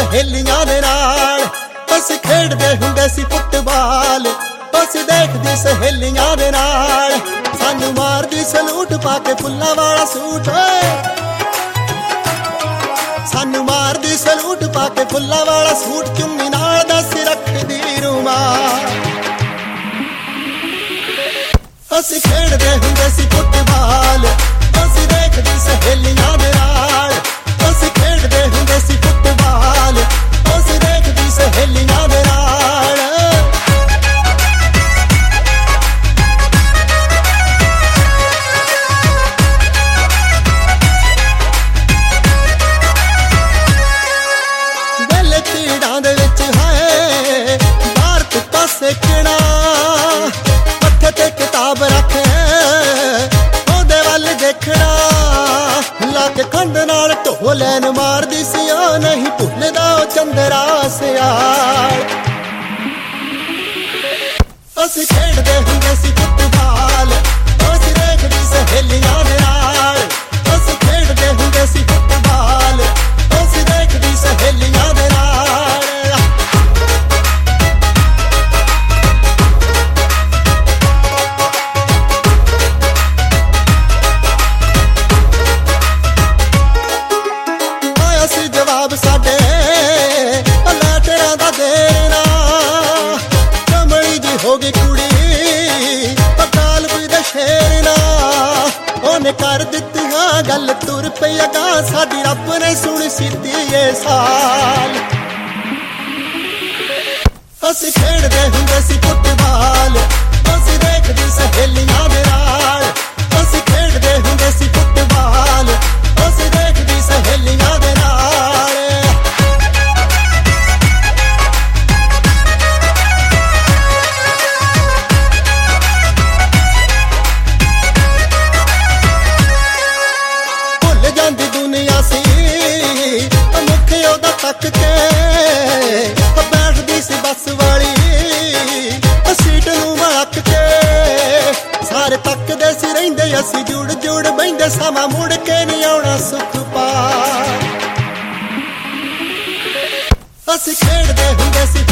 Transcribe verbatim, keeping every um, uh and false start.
सहेलियां दे नाल असीं खेडदे हुंदे सी फुटबाल। असीं देखदी सहेलियां दे नाल सानू मारदी सलूट पाके फुल्लां वाला सूट। सानू मारदी सलूट पाके फुल्लां वाला सूट चुन्नी नाल दस रखदी रुमाल। असीं खेडदे हुंदे सी फुटबाल असीं देखदी सहेलियां दे नाल। असीं खेडदे हुंदे सी फुटबाल असीं देखदी सहेलियां दे नाल। दिल तीड़ां दे विच है बाहर धुप्पा सेकना मत्थे ते किताब रखे ओदे वल देखना। लाके खंड नाल ढोलैन मारदी सी ओ नहीं भुलदा ओ चंदरा सियाल। असीं खेडदे हुंदे सी फुटबाल असीं देखदी सहेलियां दे नाल। असीं खेडदे हुंदे सी फुटबाल असीं देखदी सहेलियां दे नाल। जवाब साडे लैटरां दा देना कमली जी हो गई कुड़ी पकाल भी दे शेरना। ओने कर दित्ती हाँ गल तुर पई अगां साडी रब ने सुन सीती ए साल। असीं खेडदे हुंदे सी फुटबाल असीं देखदी सहेलियां दे नाल। असीं खेडदे हुंदे सी फुटबाल असीं देखदी सहेलियां दे नाल। दुनिया सी मुख ओदा तक के बैठदी सी बस वाली सीट नूं मलक के। सारे तकदे सी रहिंदे असीं जुड़ जुड़ बहिंदे समा मुड़ के नहीं आउणा सुख पा। असीं खेडदे हुंदे सी